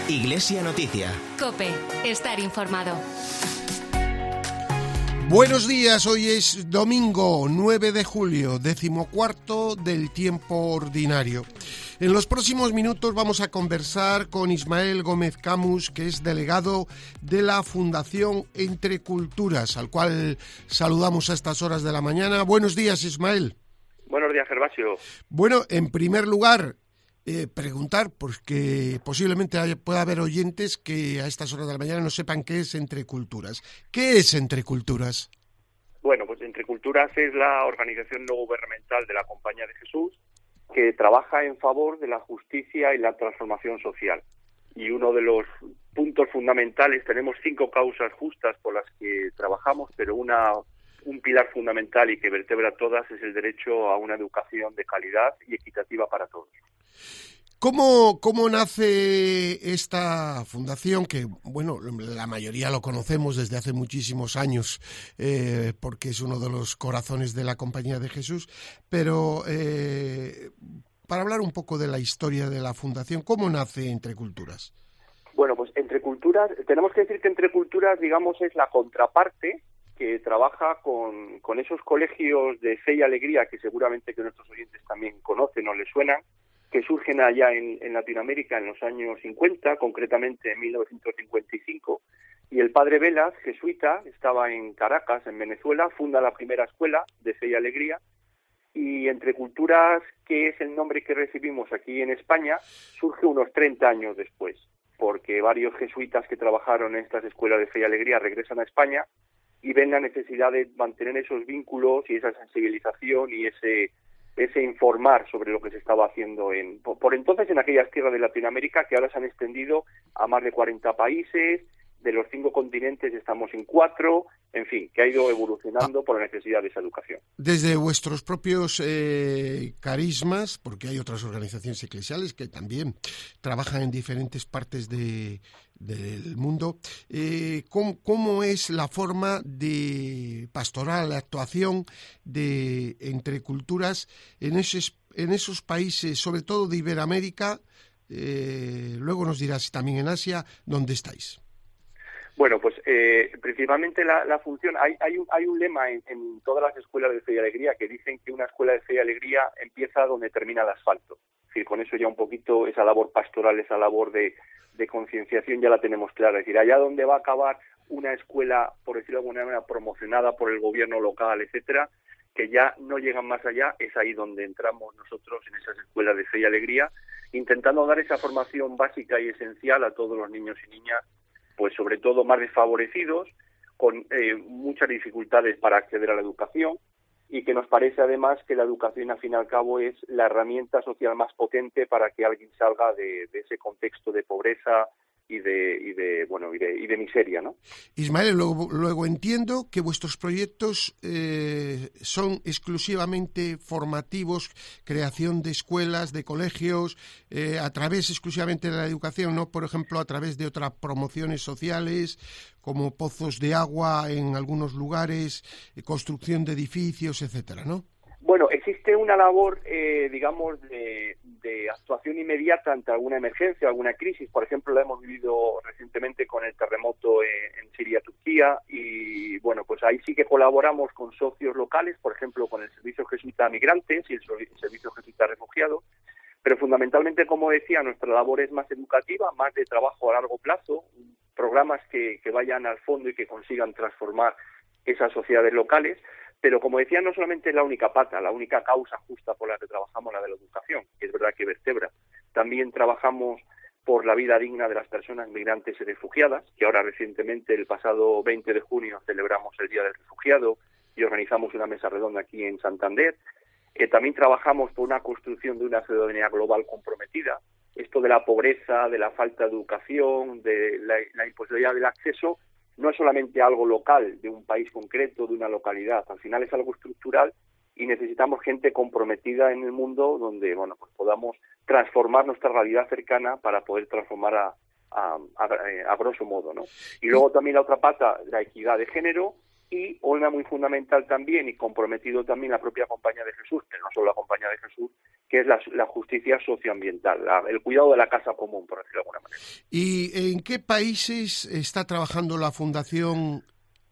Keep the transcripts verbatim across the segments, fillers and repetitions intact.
Iglesia Noticia. COPE. Estar informado. Buenos días, hoy es domingo nueve de julio, decimocuarto del tiempo ordinario. En los próximos minutos vamos a conversar con Ismael Gómez Camus, que es delegado de la Fundación Entre Culturas, al cual saludamos a estas horas de la mañana. Buenos días, Ismael. Buenos días, Gervasio. Bueno, en primer lugar, eh, preguntar, porque posiblemente haya, pueda haber oyentes que a estas horas de la mañana no sepan qué es Entre Culturas. ¿Qué es Entre Culturas? Bueno, pues Entre Culturas es la organización no gubernamental de la Compañía de Jesús que trabaja en favor de la justicia y la transformación social. Y uno de los puntos fundamentales, tenemos cinco causas justas por las que trabajamos, pero una un pilar fundamental y que vertebra todas es el derecho a una educación de calidad y equitativa para todos. ¿Cómo, cómo nace esta fundación? Que, bueno, la mayoría lo conocemos desde hace muchísimos años, eh, porque es uno de los corazones de la Compañía de Jesús, pero eh, para hablar un poco de la historia de la fundación, ¿cómo nace Entre Culturas? Bueno, pues Entre Culturas, tenemos que decir que Entre Culturas, digamos, es la contraparte que trabaja con, con esos colegios de fe y alegría que seguramente que nuestros oyentes también conocen o les suenan, que surgen allá en, en Latinoamérica en los años cincuenta, concretamente en mil novecientos cincuenta y cinco, y el padre Velas, jesuita, estaba en Caracas, en Venezuela, funda la primera escuela de fe y alegría, y Entre Culturas, que es el nombre que recibimos aquí en España, surge unos treinta años después, porque varios jesuitas que trabajaron en estas escuelas de fe y alegría regresan a España y ven la necesidad de mantener esos vínculos y esa sensibilización y ese ese informar sobre lo que se estaba haciendo en por, por entonces en aquellas tierras de Latinoamérica que ahora se han extendido a más de cuarenta países, de los cinco continentes estamos en cuatro, en fin, que ha ido evolucionando ah, por la necesidad de esa educación. Desde vuestros propios eh, carismas, porque hay otras organizaciones eclesiales que también trabajan en diferentes partes de, del mundo, eh, ¿cómo, ¿cómo es la forma de pastoral, la actuación de Entre Culturas en esos, en esos países, sobre todo de Iberoamérica, eh, luego nos dirás también en Asia, ¿dónde estáis? Bueno, pues eh, principalmente la, la función, hay, hay, un, hay un lema en, en todas las escuelas de fe y alegría que dicen que una escuela de fe y alegría empieza donde termina el asfalto. Es decir, con eso ya un poquito esa labor pastoral, esa labor de, de concienciación ya la tenemos clara. Es decir, allá donde va a acabar una escuela, por decirlo de alguna manera, promocionada por el gobierno local, etcétera, que ya no llegan más allá, es ahí donde entramos nosotros en esas escuelas de fe y alegría, intentando dar esa formación básica y esencial a todos los niños y niñas, pues sobre todo más desfavorecidos, con eh, muchas dificultades para acceder a la educación, y que nos parece además que la educación, al fin y al cabo, es la herramienta social más potente para que alguien salga de, de ese contexto de pobreza y de y de bueno y de, y de miseria, ¿no? Ismael, luego, luego entiendo que vuestros proyectos eh, son exclusivamente formativos, creación de escuelas, de colegios, eh, a través exclusivamente de la educación, no, por ejemplo, a través de otras promociones sociales, como pozos de agua en algunos lugares, eh, construcción de edificios, etcétera, ¿no? Bueno, existe una labor, eh, digamos, de, de actuación inmediata ante alguna emergencia, alguna crisis. Por ejemplo, la hemos vivido recientemente con el terremoto en, en Siria, Turquía, y bueno, pues ahí sí que colaboramos con socios locales, por ejemplo, con el Servicio Jesuita Migrantes y el Servicio Jesuita Refugiado. Pero fundamentalmente, como decía, nuestra labor es más educativa, más de trabajo a largo plazo, programas que, que vayan al fondo y que consigan transformar esas sociedades locales. Pero, como decía, no solamente es la única pata, la única causa justa por la que trabajamos, la de la educación, que es verdad que vertebra. También trabajamos por la vida digna de las personas migrantes y refugiadas, que ahora recientemente, el pasado veinte de junio, celebramos el Día del Refugiado y organizamos una mesa redonda aquí en Santander. Eh, también trabajamos por una construcción de una ciudadanía global comprometida. Esto de la pobreza, de la falta de educación, de la, la imposibilidad del acceso, no es solamente algo local, de un país concreto, de una localidad. Al final es algo estructural y necesitamos gente comprometida en el mundo donde, bueno, pues podamos transformar nuestra realidad cercana para poder transformar a, a, a, a grosso modo, ¿no? Y luego también la otra pata, la equidad de género, y una muy fundamental también y comprometido también la propia Compañía de Jesús, pero no solo la Compañía de Jesús, que es la, la justicia socioambiental, la, el cuidado de la casa común, por decirlo de alguna manera. ¿Y en qué países está trabajando la Fundación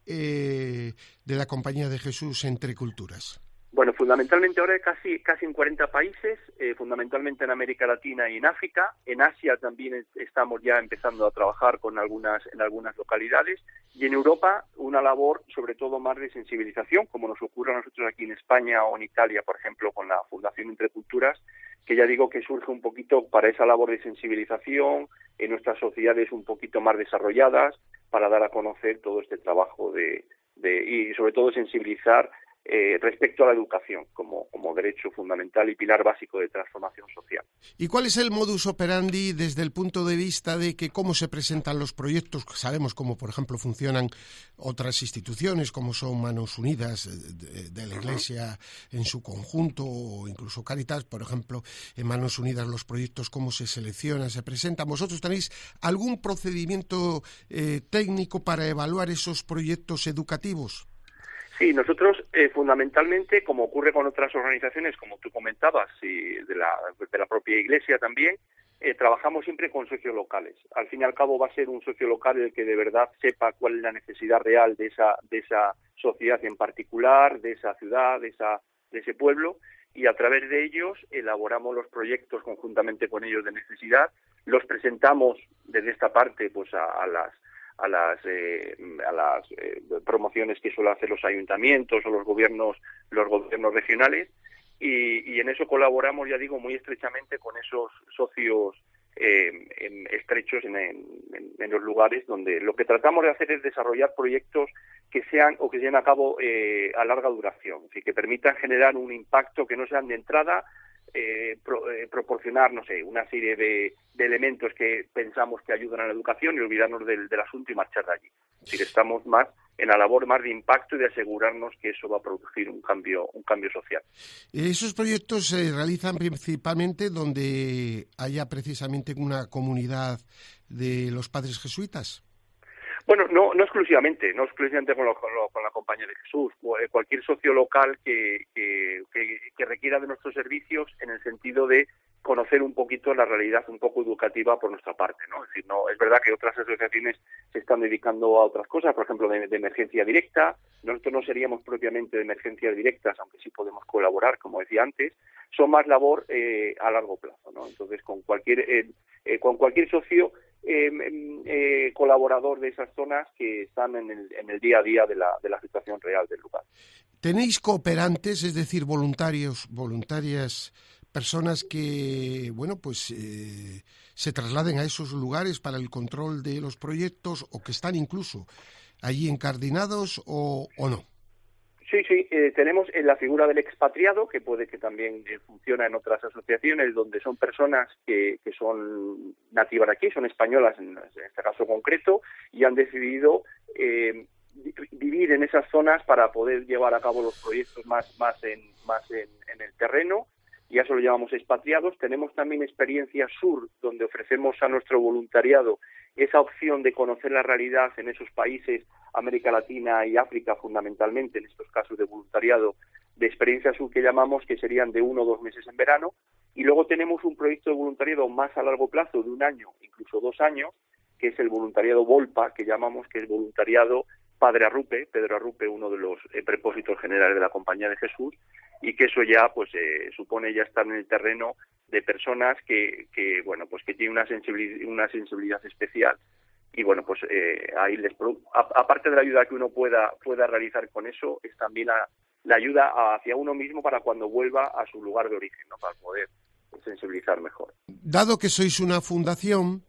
eh, de la Compañía de Jesús Entre Culturas? Bueno, fundamentalmente ahora casi casi en cuarenta países, eh, fundamentalmente en América Latina y en África. En Asia también estamos ya empezando a trabajar con algunas en algunas localidades. Y en Europa una labor sobre todo más de sensibilización, como nos ocurre a nosotros aquí en España o en Italia, por ejemplo, con la Fundación Entre Culturas, que ya digo que surge un poquito para esa labor de sensibilización en nuestras sociedades un poquito más desarrolladas, para dar a conocer todo este trabajo de, de y sobre todo sensibilizar Eh, respecto a la educación como, como derecho fundamental y pilar básico de transformación social. ¿Y cuál es el modus operandi desde el punto de vista de que cómo se presentan los proyectos? Sabemos cómo, por ejemplo, funcionan otras instituciones, como son Manos Unidas de, de la Iglesia en su conjunto, o incluso Cáritas, por ejemplo, en Manos Unidas los proyectos, cómo se seleccionan, se presentan. ¿Vosotros tenéis algún procedimiento eh, técnico para evaluar esos proyectos educativos? Sí, nosotros eh, fundamentalmente, como ocurre con otras organizaciones, como tú comentabas, y de la, de la propia Iglesia también, eh, trabajamos siempre con socios locales. Al fin y al cabo va a ser un socio local el que de verdad sepa cuál es la necesidad real de esa de esa sociedad en particular, de esa ciudad, de esa de ese pueblo, y a través de ellos elaboramos los proyectos conjuntamente con ellos de necesidad, los presentamos desde esta parte pues a, a las a las eh, a las eh, promociones que suelen hacer los ayuntamientos o los gobiernos los gobiernos regionales y, y en eso colaboramos, ya digo, muy estrechamente con esos socios eh, en, estrechos en, en, en los lugares donde lo que tratamos de hacer es desarrollar proyectos que sean o que se lleven a cabo eh, a larga duración, es decir, que permitan generar un impacto que no sean de entrada Eh, pro, eh, proporcionar, no sé, una serie de, de elementos que pensamos que ayudan a la educación y olvidarnos del, del asunto y marchar de allí. Es decir, estamos más en la labor más de impacto y de asegurarnos que eso va a producir un cambio, un cambio social. Esos proyectos se realizan principalmente donde haya precisamente una comunidad de los padres jesuitas. Bueno, no, no exclusivamente, no exclusivamente con, lo, con, lo, con la Compañía de Jesús, cualquier socio local que, que, que, que requiera de nuestros servicios en el sentido de conocer un poquito la realidad un poco educativa por nuestra parte, ¿no? Es decir, no, es verdad que otras asociaciones se están dedicando a otras cosas, por ejemplo, de, de emergencia directa. Nosotros no seríamos propiamente de emergencias directas, aunque sí podemos colaborar, como decía antes. Son más labor eh, a largo plazo, ¿no? Entonces, con cualquier eh, eh, con cualquier socio eh, eh, colaborador de esas zonas que están en el, en el día a día de la, de la situación real del lugar. ¿Tenéis cooperantes, es decir, voluntarios, voluntarias, personas que, bueno, pues eh, se trasladen a esos lugares para el control de los proyectos o que están incluso allí encardinados o, o no? Sí, sí, eh, tenemos en la figura del expatriado, que puede que también eh, funciona en otras asociaciones, donde son personas que, que son nativas aquí, son españolas en, en este caso concreto, y han decidido eh, vivir en esas zonas para poder llevar a cabo los proyectos más, más, en, más en, en el terreno, y a eso lo llamamos expatriados. Tenemos también Experiencia Sur, donde ofrecemos a nuestro voluntariado esa opción de conocer la realidad en esos países, América Latina y África fundamentalmente, en estos casos de voluntariado, de Experiencia Sur que llamamos, que serían de uno o dos meses en verano. Y luego tenemos un proyecto de voluntariado más a largo plazo, de un año, incluso dos años, que es el voluntariado Volpa, que llamamos, que es voluntariado Padre Arrupe, Pedro Arrupe, uno de los eh, prepósitos generales de la Compañía de Jesús, y que eso ya pues eh, supone ya estar en el terreno de personas que, que bueno pues que tienen una sensibilidad, una sensibilidad especial y bueno pues eh, ahí les a, aparte de la ayuda que uno pueda pueda realizar con eso, es también la, la ayuda hacia uno mismo para cuando vuelva a su lugar de origen, ¿no? Para poder sensibilizar mejor. Dado que sois una fundación,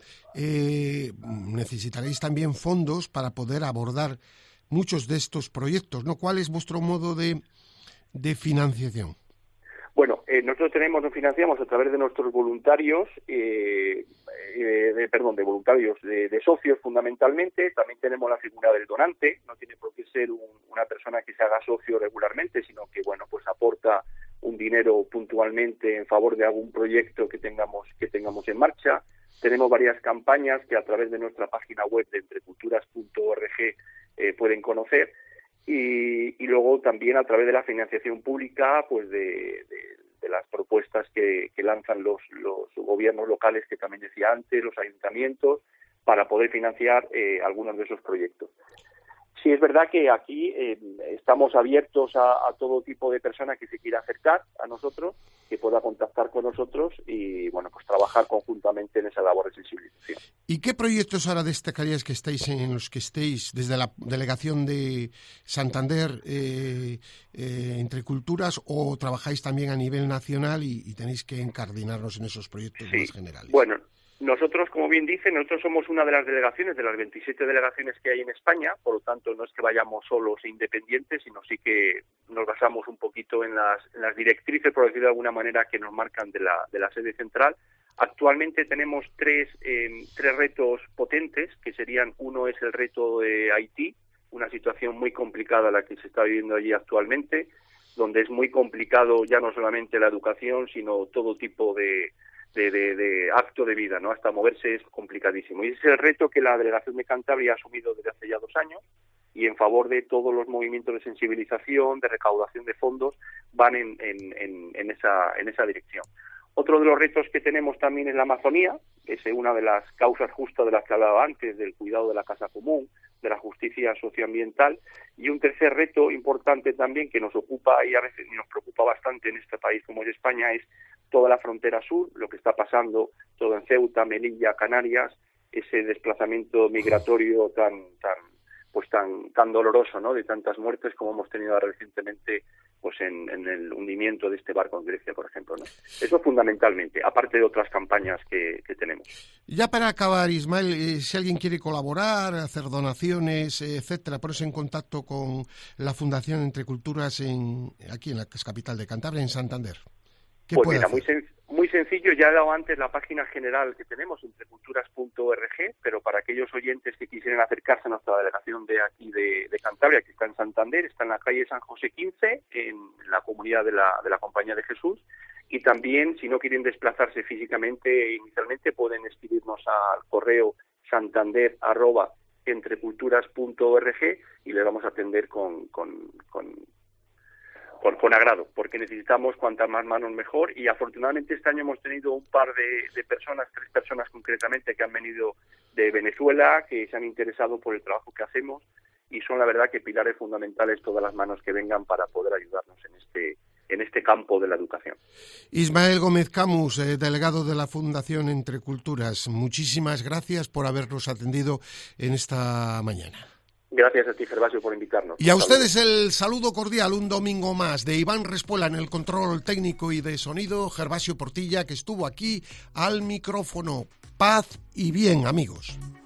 eh, necesitaréis también fondos para poder abordar muchos de estos proyectos, ¿no? ¿Cuál es vuestro modo de, de financiación? Bueno, eh, nosotros tenemos, nos financiamos a través de nuestros voluntarios, eh, eh, de, perdón, de voluntarios, de, de socios fundamentalmente. También tenemos la figura del donante, no tiene por qué ser un, una persona que se haga socio regularmente, sino que, bueno, pues aporta un dinero puntualmente en favor de algún proyecto que tengamos que tengamos en marcha. Tenemos varias campañas que a través de nuestra página web de entreculturas punto org eh, pueden conocer. y, y luego también a través de la financiación pública, pues de, de, de las propuestas que, que lanzan los, los gobiernos locales, que también decía antes, los ayuntamientos, para poder financiar eh, algunos de esos proyectos. Sí, es verdad que aquí eh, estamos abiertos a, a todo tipo de persona que se quiera acercar a nosotros, que pueda contactar con nosotros y, bueno, pues trabajar conjuntamente en esa labor de sensibilización. ¿Y qué proyectos ahora destacarías que estáis en los que estéis desde la delegación de Santander eh, eh, entre culturas, o trabajáis también a nivel nacional y, y tenéis que encardinarnos en esos proyectos sí. más generales? Bueno, nosotros, como bien dice, nosotros somos una de las delegaciones, de las veintisiete delegaciones que hay en España, por lo tanto no es que vayamos solos e independientes, sino sí que nos basamos un poquito en las, en las directrices, por decirlo de alguna manera, que nos marcan de la, de la sede central. Actualmente tenemos tres, eh, tres retos potentes, que serían, uno es el reto de Haití, una situación muy complicada la que se está viviendo allí actualmente, donde es muy complicado ya no solamente la educación, sino todo tipo de De, de, de acto de vida, ¿no? Hasta moverse es complicadísimo. Y ese es el reto que la Delegación de Cantabria ha asumido desde hace ya dos años, y en favor de todos los movimientos de sensibilización, de recaudación de fondos, van en, en, en, en, esa, en esa dirección. Otro de los retos que tenemos también es la Amazonía, que es una de las causas justas de las que hablaba antes, del cuidado de la casa común, de la justicia socioambiental. Y un tercer reto importante también, que nos ocupa y a veces nos preocupa bastante en este país como es España, es toda la frontera sur, lo que está pasando todo en Ceuta, Melilla, Canarias, ese desplazamiento migratorio tan tan pues tan tan doloroso, ¿no? De tantas muertes como hemos tenido recientemente, pues en, en el hundimiento de este barco en Grecia, por ejemplo, ¿no? Eso fundamentalmente, aparte de otras campañas que, que tenemos. Ya para acabar, Ismael, eh, si alguien quiere colaborar, hacer donaciones, eh, etcétera, ponerse en contacto con la Fundación Entre Culturas en aquí en la capital de Cantabria, en Santander. Pues mira, muy, sen muy sencillo, ya he dado antes la página general que tenemos, entreculturas punto org, pero para aquellos oyentes que quisieran acercarse a nuestra delegación de aquí de, de Cantabria, que está en Santander, está en la calle San José quince, en la comunidad de la, de la Compañía de Jesús, y también, si no quieren desplazarse físicamente, inicialmente pueden escribirnos al correo santander arroba entreculturas punto org y les vamos a atender con... con, con Con, con agrado, porque necesitamos cuantas más manos mejor, y afortunadamente este año hemos tenido un par de, de personas, tres personas concretamente, que han venido de Venezuela, que se han interesado por el trabajo que hacemos, y son la verdad que pilares fundamentales todas las manos que vengan para poder ayudarnos en este en este campo de la educación. Ismael Gómez Camus, eh, delegado de la Fundación Entre Culturas, muchísimas gracias por habernos atendido en esta mañana. Gracias a ti, Gervasio, por invitarnos. Y a ustedes el saludo cordial, un domingo más, de Iván Respuela en el control técnico y de sonido, Gervasio Portilla, que estuvo aquí al micrófono. Paz y bien, amigos.